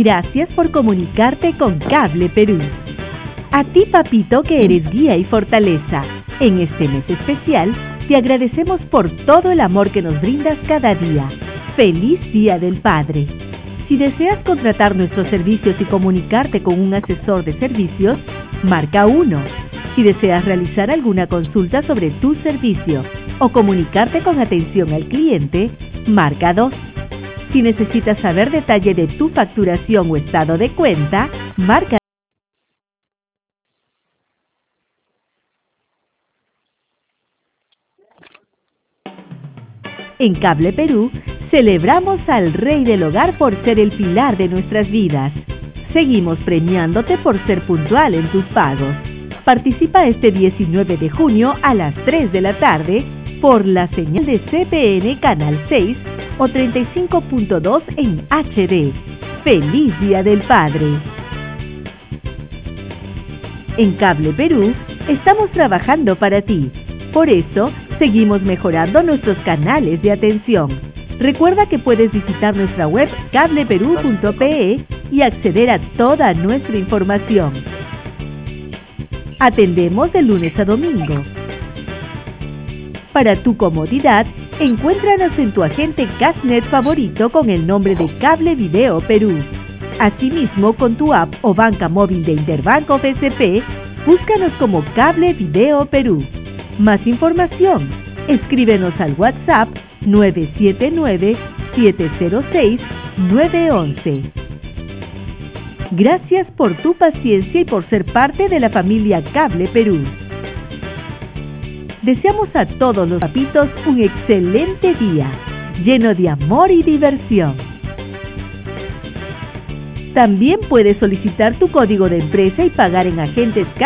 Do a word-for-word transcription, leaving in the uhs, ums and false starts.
Gracias por comunicarte con Cable Perú. A ti, papito, que eres guía y fortaleza. En este mes especial, te agradecemos por todo el amor que nos brindas cada día. ¡Feliz Día del Padre! Si deseas contratar nuestros servicios y comunicarte con un asesor de servicios, marca uno. Si deseas realizar alguna consulta sobre tu servicio o comunicarte con atención al cliente, marca dos. Si necesitas saber detalle de tu facturación o estado de cuenta, marca. En Cable Perú, celebramos al Rey del Hogar por ser el pilar de nuestras vidas. Seguimos premiándote por ser puntual en tus pagos. Participa este diecinueve de junio a las tres de la tarde por la señal de C P N Canal seis o treinta y cinco punto dos en H D. ¡Feliz Día del Padre! En Cable Perú, estamos trabajando para ti. Por eso, seguimos mejorando nuestros canales de atención. Recuerda que puedes visitar nuestra web cable perú punto pe y acceder a toda nuestra información. Atendemos de lunes a domingo. Para tu comodidad, encuéntranos en tu agente Cashnet favorito con el nombre de Cable Video Perú. Asimismo, con tu app o banca móvil de Interbanco B C P, búscanos como Cable Video Perú. Más información, escríbenos al WhatsApp nueve siete nueve, siete cero seis, nueve uno uno. Gracias por tu paciencia y por ser parte de la familia Cable Perú. Deseamos a todos los papitos un excelente día, lleno de amor y diversión. También puedes solicitar tu código de empresa y pagar en agentes